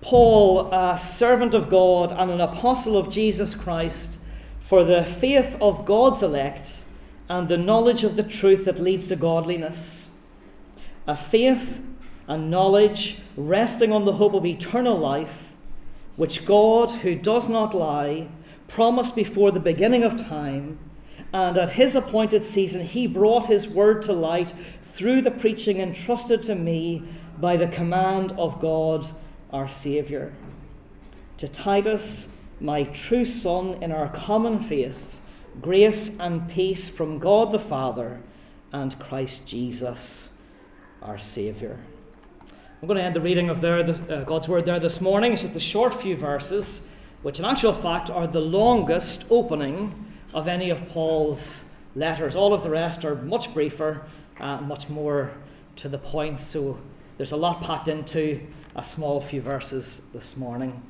Paul, a servant of God and an apostle of Jesus Christ, for the faith of God's elect and the knowledge of the truth that leads to godliness. A faith and knowledge resting on the hope of eternal life, which God, who does not lie, promised before the beginning of time, and at his appointed season he brought his word to light through the preaching entrusted to me by the command of God our Saviour. To Titus, my true son in our common faith, grace and peace from God the Father and Christ Jesus our Saviour. I'm going to end the reading of God's word there this morning. It's just a short few verses, which in actual fact are the longest opening of any of Paul's letters. All of the rest are much briefer, much more to the point. So there's a lot packed into a small few verses this morning.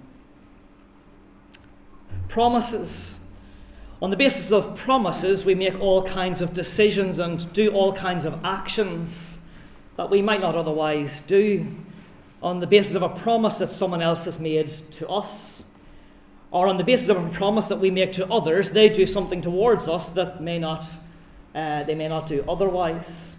Promises. On the basis of promises, we make all kinds of decisions and do all kinds of actions that we might not otherwise do, on the basis of a promise that someone else has made to us, or on the basis of a promise that we make to others. They do something towards us that they may not do otherwise.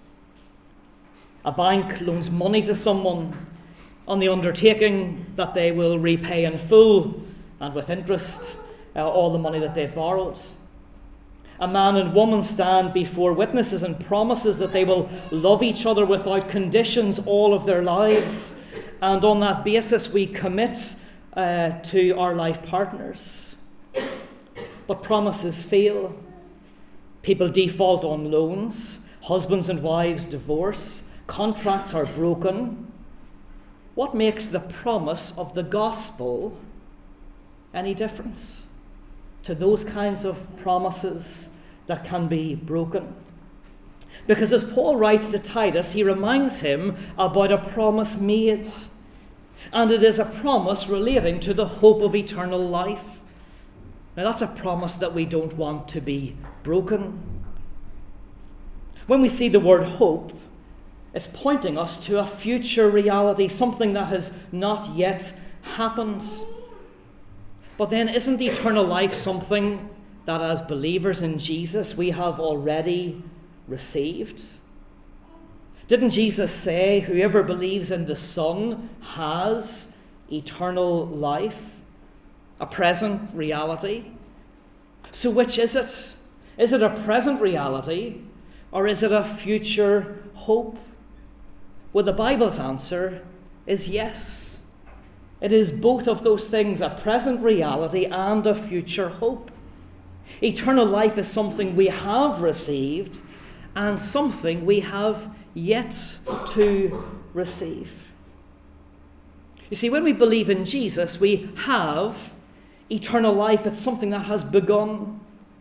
A bank loans money to someone on the undertaking that they will repay in full and with interest all the money that they've borrowed. A man and woman stand before witnesses and promises that they will love each other without conditions all of their lives. And on that basis, we commit to our life partners. But promises fail. People default on loans. Husbands and wives divorce. Contracts are broken. What makes the promise of the gospel any different to those kinds of promises that can be broken? Because as Paul writes to Titus, he reminds him about a promise made. And it is a promise relating to the hope of eternal life. Now that's a promise that we don't want to be broken. When we see the word hope, it's pointing us to a future reality, something that has not yet happened. But then isn't eternal life something that as believers in Jesus we have already received? Didn't Jesus say, whoever believes in the Son has eternal life, a present reality? So which is it? Is it a present reality or is it a future hope? Well, the Bible's answer is yes. It is both of those things, a present reality and a future hope. Eternal life is something we have received and something we have yet to receive. You see, when we believe in Jesus, we have eternal life. It's something that has begun.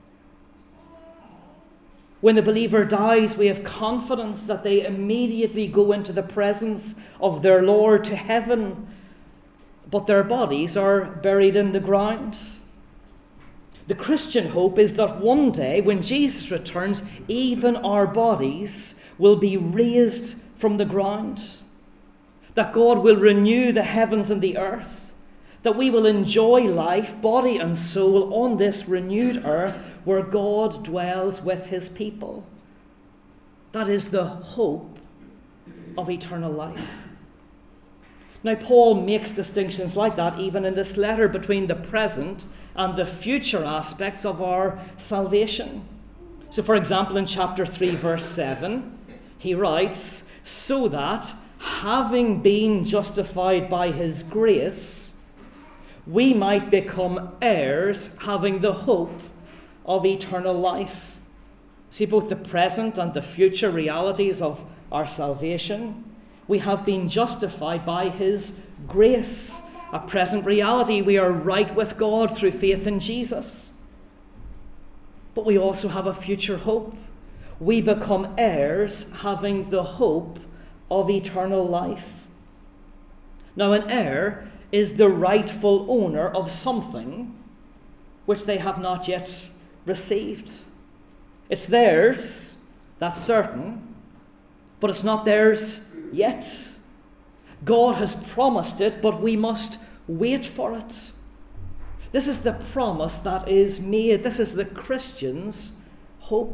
When the believer dies, we have confidence that they immediately go into the presence of their Lord to heaven, but their bodies are buried in the ground. The Christian hope is that one day, when Jesus returns, even our bodies will be raised from the ground, that God will renew the heavens and the earth, that we will enjoy life, body and soul, on this renewed earth where God dwells with his people. That is the hope of eternal life. Now, Paul makes distinctions like that even in this letter between the present and the future aspects of our salvation. So, for example, in chapter 3, verse 7, he writes, so that, having been justified by his grace, we might become heirs, having the hope of eternal life. See, both the present and the future realities of our salvation. We have been justified by his grace. A present reality, we are right with God through faith in Jesus. But we also have a future hope. We become heirs, having the hope of eternal life. Now, an heir is the rightful owner of something which they have not yet received. It's theirs, that's certain, but it's not theirs yet. God has promised it, but we must wait for it. This is the promise that is made. This is the Christian's hope.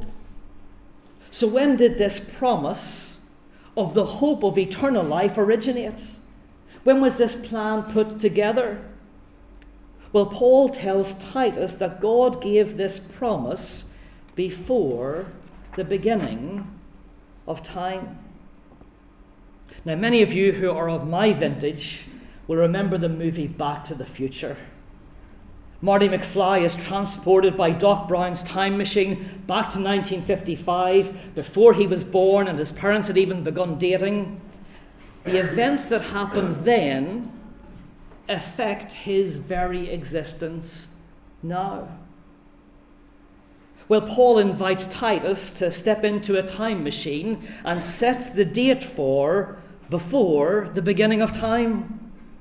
So when did this promise of the hope of eternal life originate? When was this plan put together? Well, Paul tells Titus that God gave this promise before the beginning of time. Now, many of you who are of my vintage will remember the movie Back to the Future. Marty McFly is transported by Doc Brown's time machine back to 1955, before he was born and his parents had even begun dating. The events that happened then affect his very existence now. Well, Paul invites Titus to step into a time machine and sets the date for before the beginning of time.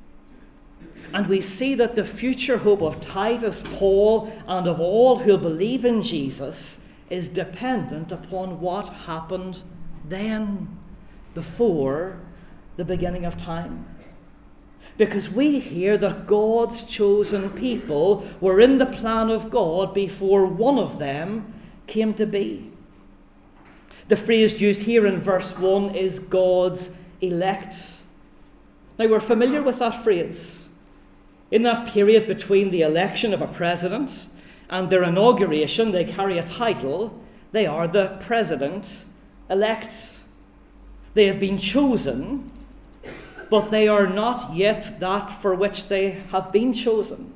And we see that the future hope of Titus, Paul, and of all who believe in Jesus is dependent upon what happened then, before the beginning of time. Because we hear that God's chosen people were in the plan of God before one of them came to be. The phrase used here in verse 1 is God's elect. Now, we're familiar with that phrase. In that period between the election of a president and their inauguration, they carry a title. They are the president-elect. They have been chosen, but they are not yet that for which they have been chosen.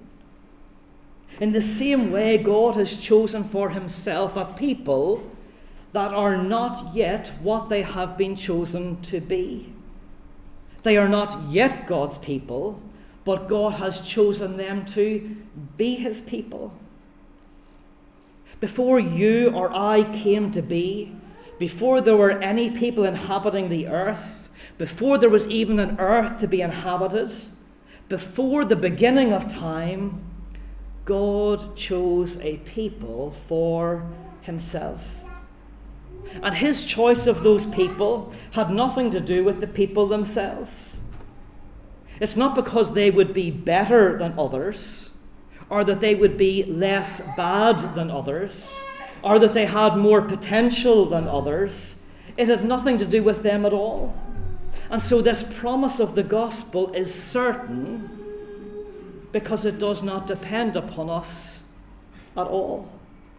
In the same way, God has chosen for himself a people that are not yet what they have been chosen to be. They are not yet God's people, but God has chosen them to be his people. Before you or I came to be, before there were any people inhabiting the earth, before there was even an earth to be inhabited, before the beginning of time, God chose a people for himself. And his choice of those people had nothing to do with the people themselves. It's not because they would be better than others, or that they would be less bad than others, or that they had more potential than others. It had nothing to do with them at all. And so this promise of the gospel is certain because it does not depend upon us at all.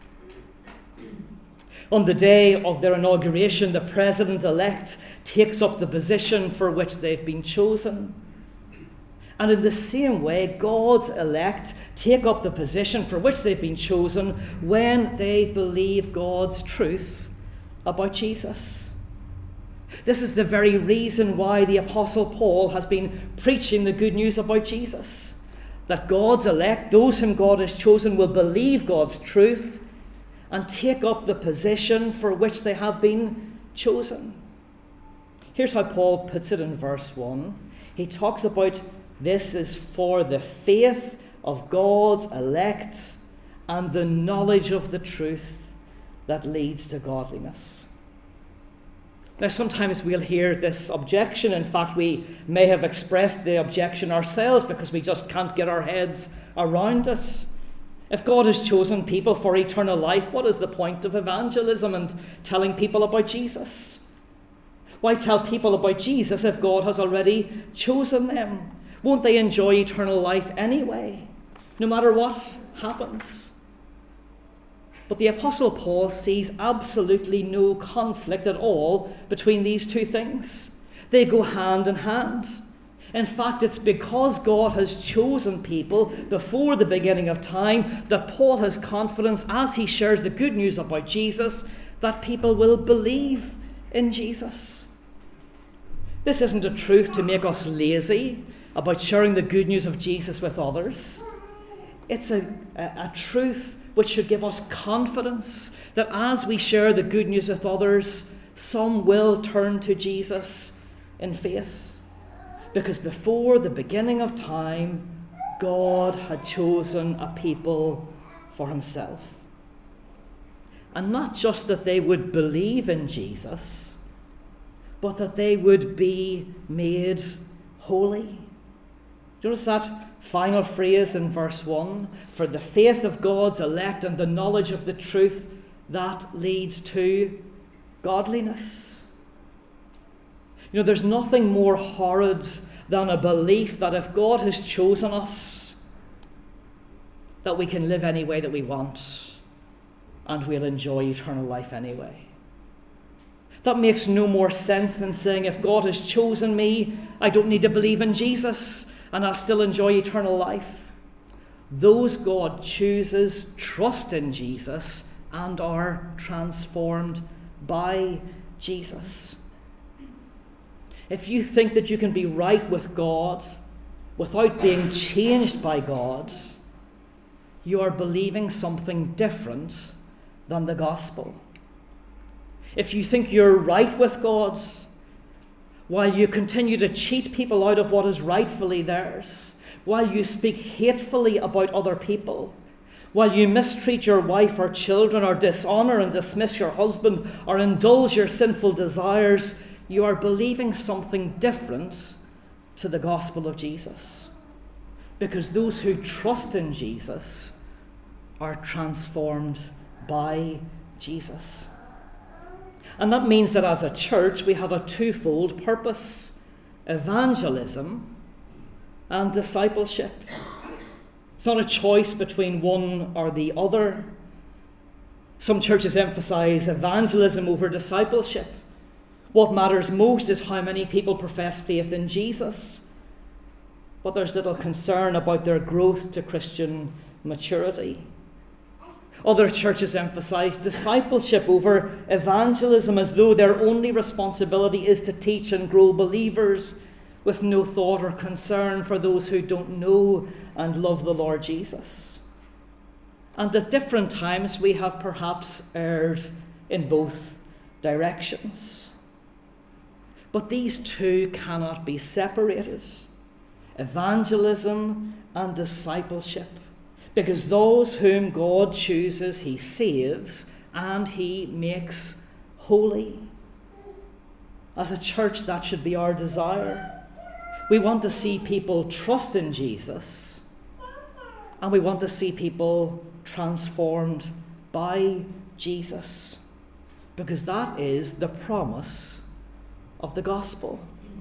On the day of their inauguration, the president-elect takes up the position for which they've been chosen. And in the same way, God's elect take up the position for which they've been chosen when they believe God's truth about Jesus. This is the very reason why the Apostle Paul has been preaching the good news about Jesus. That God's elect, those whom God has chosen, will believe God's truth and take up the position for which they have been chosen. Here's how Paul puts it in verse 1. He talks about this is for the faith of God's elect and the knowledge of the truth that leads to godliness. Now, sometimes we'll hear this objection. In fact, we may have expressed the objection ourselves because we just can't get our heads around it. If God has chosen people for eternal life, what is the point of evangelism and telling people about Jesus? Why tell people about Jesus if God has already chosen them? Won't they enjoy eternal life anyway, no matter what happens? But the Apostle Paul sees absolutely no conflict at all between these two things. They go hand in hand. In fact, it's because God has chosen people before the beginning of time that Paul has confidence as he shares the good news about Jesus that people will believe in Jesus. This isn't a truth to make us lazy about sharing the good news of Jesus with others. It's a truth which should give us confidence that as we share the good news with others, some will turn to Jesus in faith. Because before the beginning of time, God had chosen a people for himself. And not just that they would believe in Jesus, but that they would be made holy. Do you notice that final phrase in verse 1? For the faith of God's elect and the knowledge of the truth that leads to godliness. There's nothing more horrid than a belief that if God has chosen us, that we can live any way that we want and we'll enjoy eternal life anyway. That makes no more sense than saying, if God has chosen me, I don't need to believe in Jesus and I'll still enjoy eternal life. Those God chooses trust in Jesus and are transformed by Jesus. If you think that you can be right with God without being changed by God, you are believing something different than the gospel. If you think you're right with God while you continue to cheat people out of what is rightfully theirs, while you speak hatefully about other people, while you mistreat your wife or children, or dishonor and dismiss your husband, or indulge your sinful desires, you are believing something different to the gospel of Jesus. Because those who trust in Jesus are transformed by Jesus. And that means that as a church, we have a twofold purpose: evangelism and discipleship. It's not a choice between one or the other. Some churches emphasize evangelism over discipleship. What matters most is how many people profess faith in Jesus, but there's little concern about their growth to Christian maturity. Other churches emphasize discipleship over evangelism, as though their only responsibility is to teach and grow believers, with no thought or concern for those who don't know and love the Lord Jesus. And at different times we have perhaps erred in both directions. But these two cannot be separated: evangelism and discipleship. Because those whom God chooses, he saves and he makes holy. As a church, that should be our desire. We want to see people trust in Jesus, and we want to see people transformed by Jesus, because that is the promise of the gospel.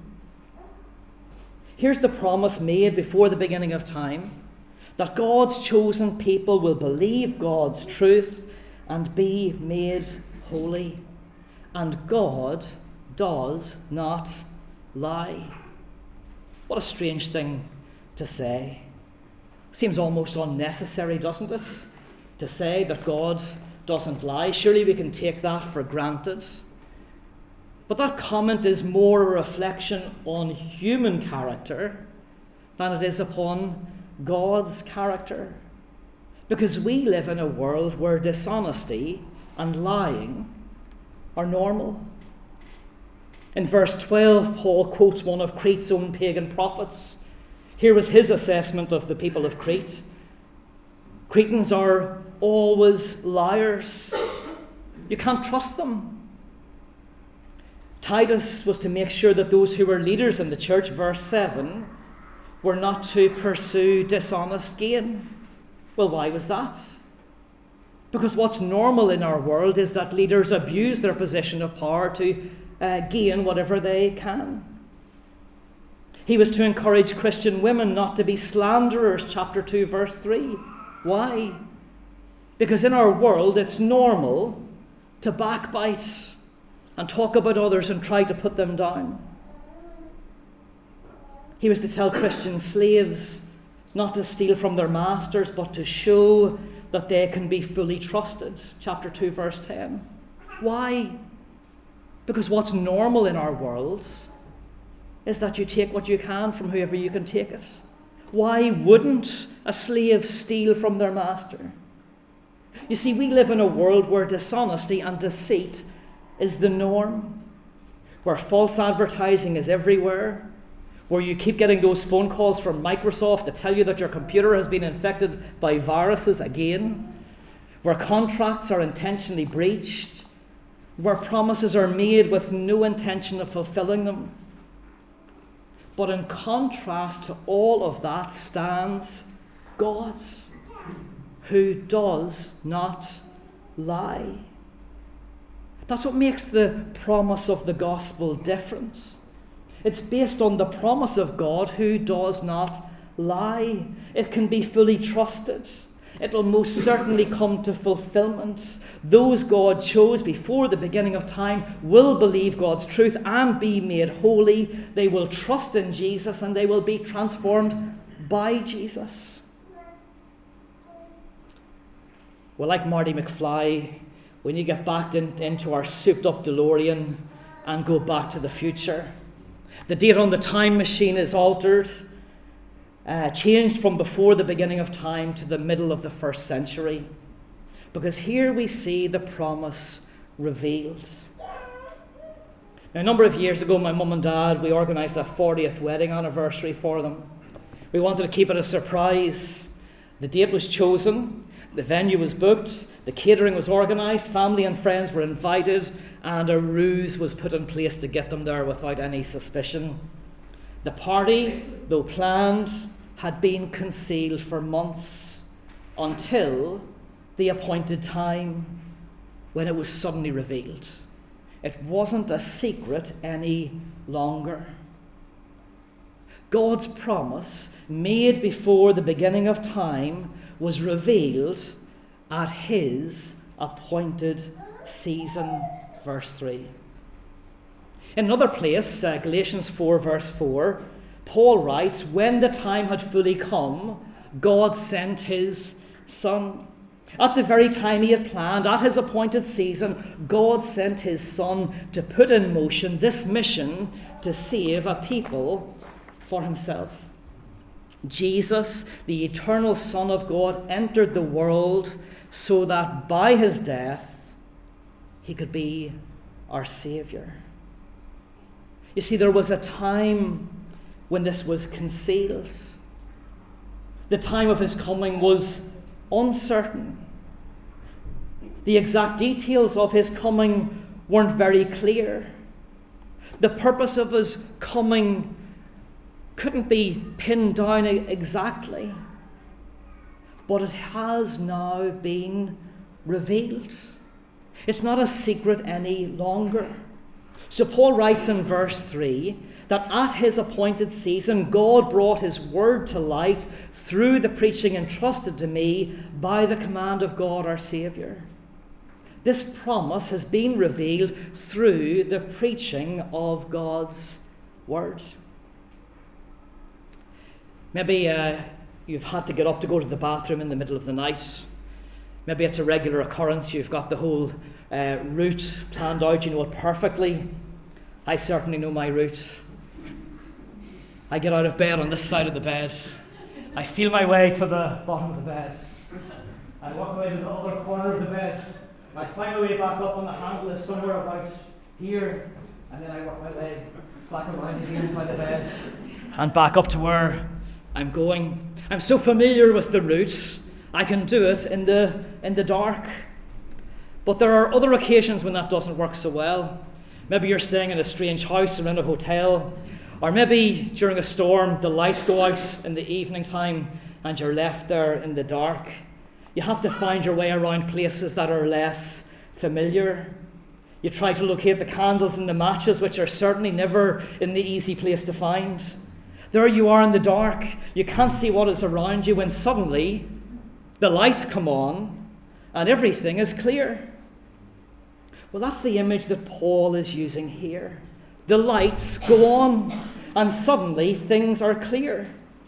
Here's the promise made before the beginning of time: that God's chosen people will believe God's truth and be made holy. And God does not lie. What a strange thing to say. Seems almost unnecessary, doesn't it? To say that God doesn't lie. Surely we can take that for granted. But that comment is more a reflection on human character than it is upon God's character. Because we live in a world where dishonesty and lying are normal. In verse 12, Paul quotes one of Crete's own pagan prophets. Here was his assessment of the people of Crete. Cretans are always liars. You can't trust them. Titus was to make sure that those who were leaders in the church, verse 7, were not to pursue dishonest gain. Well, why was that? Because what's normal in our world is that leaders abuse their position of power to gain whatever they can. He was to encourage Christian women not to be slanderers, chapter 2, verse 3. Why? Because in our world it's normal to backbite and talk about others and try to put them down. He was to tell Christian slaves not to steal from their masters, but to show that they can be fully trusted. Chapter 2, verse 10. Why? Because what's normal in our world is that you take what you can from whoever you can take it. Why wouldn't a slave steal from their master? You see, we live in a world where dishonesty and deceit is the norm, where false advertising is everywhere, where you keep getting those phone calls from Microsoft to tell you that your computer has been infected by viruses again, where contracts are intentionally breached, where promises are made with no intention of fulfilling them. But in contrast to all of that stands God, who does not lie. That's what makes the promise of the gospel different. It's based on the promise of God who does not lie. It can be fully trusted. It will most certainly come to fulfillment. Those God chose before the beginning of time will believe God's truth and be made holy. They will trust in Jesus and they will be transformed by Jesus. Well, like Marty McFly, we need to get back into our souped-up DeLorean and go back to the future. The date on the time machine is altered, changed from before the beginning of time to the middle of the 1st century. Because here we see the promise revealed. Now, a number of years ago, my mum and dad, we organised a 40th wedding anniversary for them. We wanted to keep it a surprise. The date was chosen, the venue was booked, the catering was organised, family and friends were invited, and a ruse was put in place to get them there without any suspicion. The party, though planned, had been concealed for months until the appointed time when it was suddenly revealed. It wasn't a secret any longer. God's promise, made before the beginning of time, was revealed at his appointed season. Verse 3. In another place, Galatians 4 verse 4, Paul writes, when the time had fully come, God sent his Son. At the very time he had planned, at his appointed season, God sent his Son to put in motion this mission to save a people for himself. Jesus, the eternal Son of God, entered the world so that by his death he could be our Saviour. You see, there was a time when this was concealed. The time of his coming was uncertain. The exact details of his coming weren't very clear. The purpose of his coming couldn't be pinned down exactly. But it has now been revealed. It's not a secret any longer. So Paul writes in verse 3 that at his appointed season, God brought his word to light through the preaching entrusted to me by the command of God our Saviour. This promise has been revealed through the preaching of God's word. Maybe you've had to get up to go to the bathroom in the middle of the night. Maybe it's a regular occurrence. You've got the whole route planned out. You know it perfectly. I certainly know my route. I get out of bed on this side of the bed. I feel my way to the bottom of the bed. I walk away to the other corner of the bed. I find my way back up on the handle is somewhere about here. And then I work my way back around again by the bed and back up to where I'm going. I'm so familiar with the route, I can do it in the dark. But there are other occasions when that doesn't work so well. Maybe you're staying in a strange house or in a hotel, or maybe during a storm the lights go out in the evening time and you're left there in the dark. You have to find your way around places that are less familiar. You try to locate the candles and the matches, which are certainly never in the easy place to find. There you are in the dark. You can't see what is around you when suddenly the lights come on and everything is clear. Well, that's the image that Paul is using here. The lights go on and suddenly things are clear.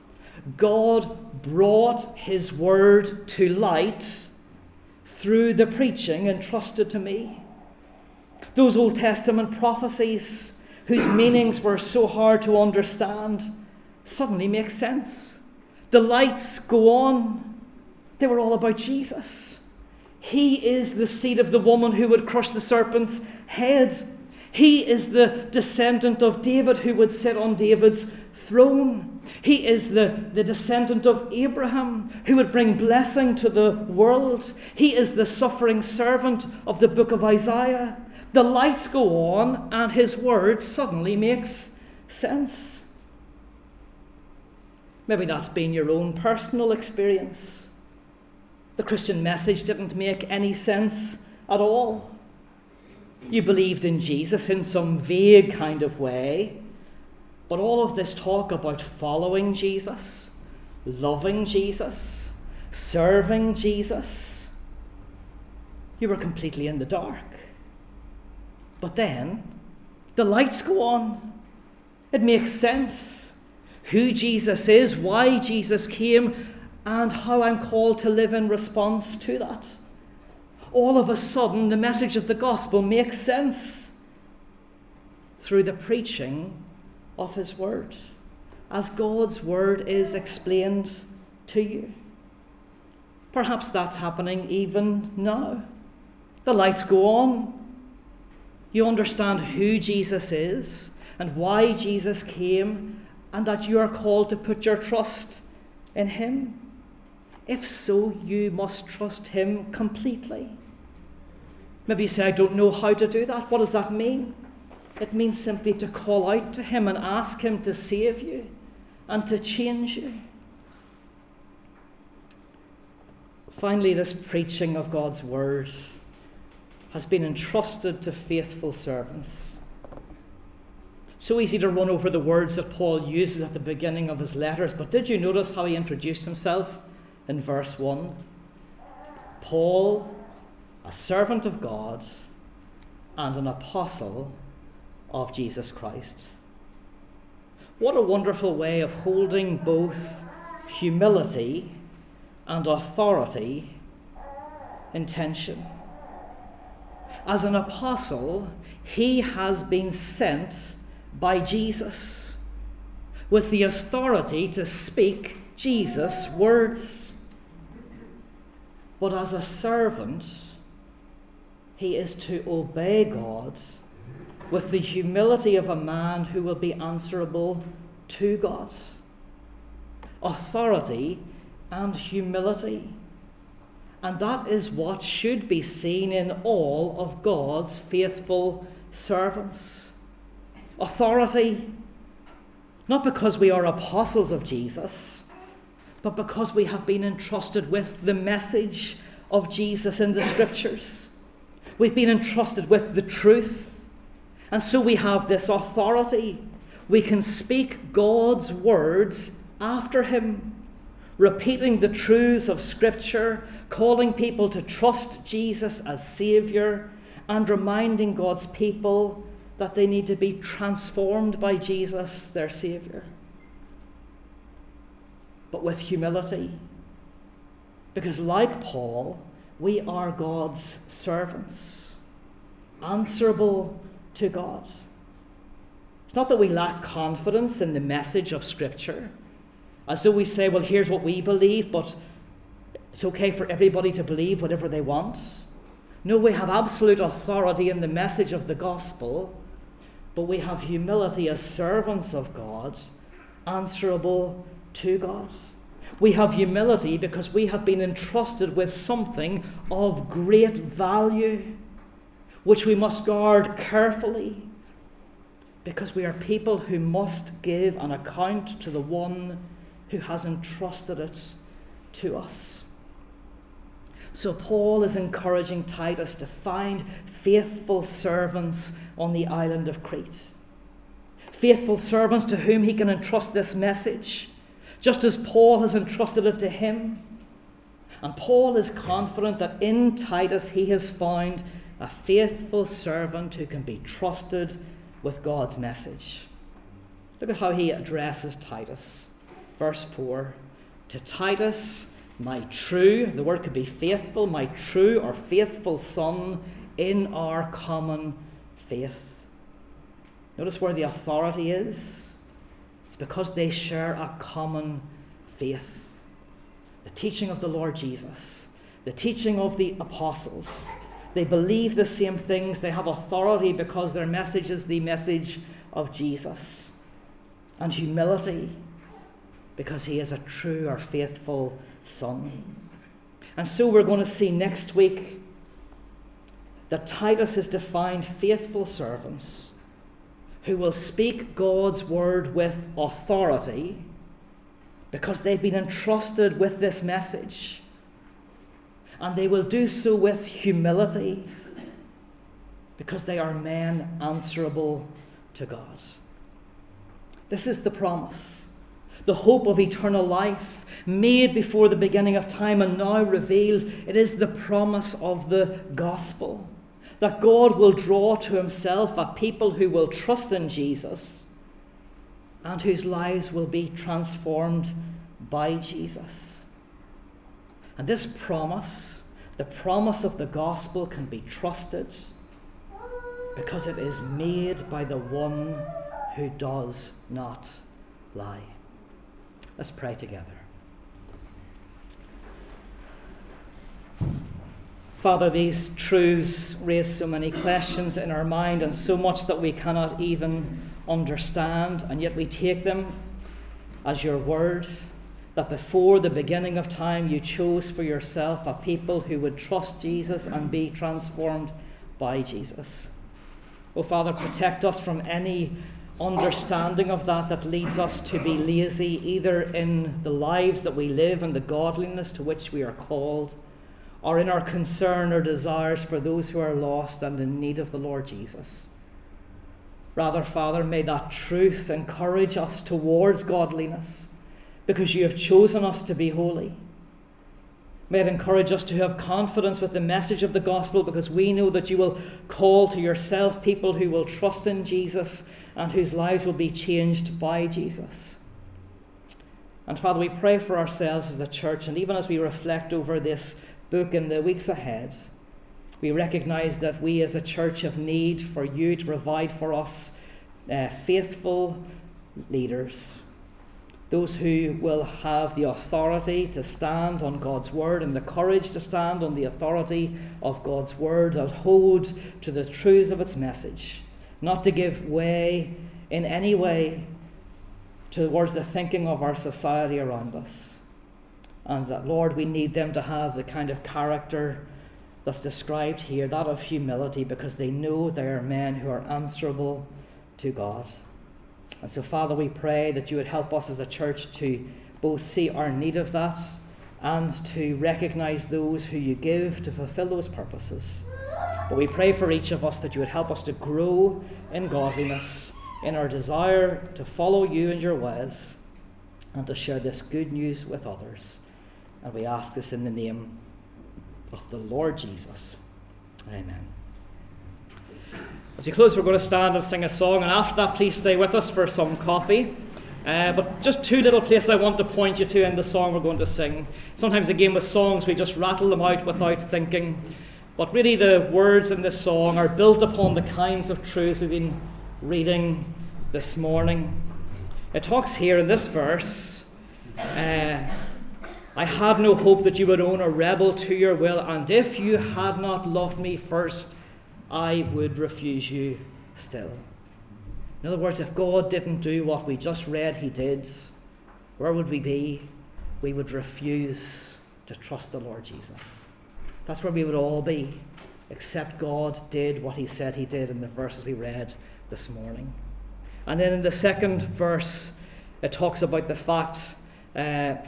God brought his word to light through the preaching entrusted to me. Those Old Testament prophecies whose meanings were so hard to understand suddenly make sense. The lights go on. They were all about Jesus. He is the seed of the woman who would crush the serpent's head. He is the descendant of David who would sit on David's throne. He is the descendant of Abraham who would bring blessing to the world. He is the suffering servant of the book of Isaiah. The lights go on and his word suddenly makes sense. Maybe that's been your own personal experience. The Christian message didn't make any sense at all. You believed in Jesus in some vague kind of way, but all of this talk about following Jesus, loving Jesus, serving Jesus, you were completely in the dark. But then the lights go on. It makes sense. Who Jesus is, why Jesus came, and how I'm called to live in response to that. All of a sudden, the message of the gospel makes sense through the preaching of his word, as God's word is explained to you. Perhaps that's happening even now. The lights go on. You understand who Jesus is and why Jesus came, and that you are called to put your trust in him. If so, you must trust him completely. Maybe you say, I don't know how to do that. What does that mean? It means simply to call out to him and ask him to save you and to change you. Finally, this preaching of God's word has been entrusted to faithful servants. So easy to run over the words that Paul uses at the beginning of his letters, but did you notice how he introduced himself in verse 1? Paul, a servant of God and an apostle of Jesus Christ. What a wonderful way of holding both humility and authority in tension. As an apostle, he has been sent by Jesus with the authority to speak Jesus' words. But as a servant, he is to obey God with the humility of a man who will be answerable to God. Authority and humility. And that is what should be seen in all of God's faithful servants. Authority, not because we are apostles of Jesus, but because we have been entrusted with the message of Jesus in the Scriptures. We've been entrusted with the truth, and so we have this authority. We can speak God's words after him, repeating the truths of Scripture, calling people to trust Jesus as Saviour, and reminding God's people that they need to be transformed by Jesus, their Saviour. But with humility, because like Paul, we are God's servants, answerable to God. It's not that we lack confidence in the message of Scripture, as though we say, well, here's what we believe, but it's okay for everybody to believe whatever they want. No, we have absolute authority in the message of the gospel, but we have humility as servants of God, answerable to God. We have humility because we have been entrusted with something of great value, which we must guard carefully, because we are people who must give an account to the one who has entrusted it to us. So Paul is encouraging Titus to find faithful servants on the island of Crete. Faithful servants to whom he can entrust this message, just as Paul has entrusted it to him. And Paul is confident that in Titus he has found a faithful servant who can be trusted with God's message. Look at how he addresses Titus. Verse 4, to Titus, my true, the word could be faithful, my true or faithful son in our common faith. Notice where the authority is. It's because they share a common faith. The teaching of the Lord Jesus, the teaching of the apostles. They believe the same things. They have authority because their message is the message of Jesus. And humility because he is a true or faithful son. And so we're going to see next week that Titus is to find faithful servants who will speak God's word with authority, because they've been entrusted with this message. And they will do so with humility, because they are men answerable to God. This is the promise, the hope of eternal life, made before the beginning of time and now revealed. It is the promise of the gospel, that God will draw to himself a people who will trust in Jesus and whose lives will be transformed by Jesus. And this promise, the promise of the gospel, can be trusted because it is made by the one who does not lie. Let's pray together. Father, these truths raise so many questions in our mind, and so much that we cannot even understand, and yet we take them as your word, that before the beginning of time you chose for yourself a people who would trust Jesus and be transformed by Jesus. Oh Father, protect us from any understanding of that leads us to be lazy, either in the lives that we live and the godliness to which we are called, or in our concern or desires for those who are lost and in need of the Lord Jesus. Rather, Father, may that truth encourage us towards godliness, because you have chosen us to be holy. May it encourage us to have confidence with the message of the gospel, because we know that you will call to yourself people who will trust in Jesus and whose lives will be changed by Jesus. And Father, we pray for ourselves as a church, and even as we reflect over this book in the weeks ahead, we recognize that we as a church have need for you to provide for us faithful leaders, those who will have the authority to stand on God's word and the courage to stand on the authority of God's word, and hold to the truths of its message, not to give way in any way towards the thinking of our society around us. And that, Lord, we need them to have the kind of character that's described here, that of humility, because they know they are men who are answerable to God. And so, Father, we pray that you would help us as a church to both see our need of that and to recognize those who you give to fulfill those purposes. But we pray for each of us that you would help us to grow in godliness, in our desire to follow you and your ways, and to share this good news with others. And we ask this in the name of the Lord Jesus. Amen. As we close, we're going to stand and sing a song, and after that, please stay with us for some coffee. But just two little places I want to point you to in the song we're going to sing. Sometimes, again, with songs, we just rattle them out without thinking. But really, the words in this song are built upon the kinds of truths we've been reading this morning. It talks here in this verse, I had no hope that you would own a rebel to your will, and if you had not loved me first, I would refuse you still. In other words, if God didn't do what we just read he did, where would we be? We would refuse to trust the Lord Jesus. That's where we would all be, except God did what he said he did in the verses we read this morning. And then in the second verse, it talks about the fact, that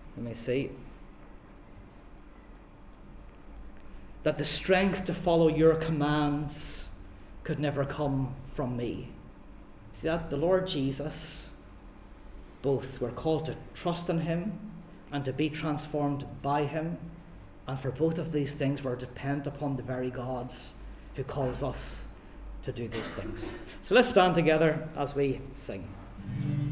the strength to follow your commands could never come from me. See that? The Lord Jesus, both were called to trust in him and to be transformed by him. And for both of these things, we're dependent upon the very God who calls us to do these things. So let's stand together as we sing.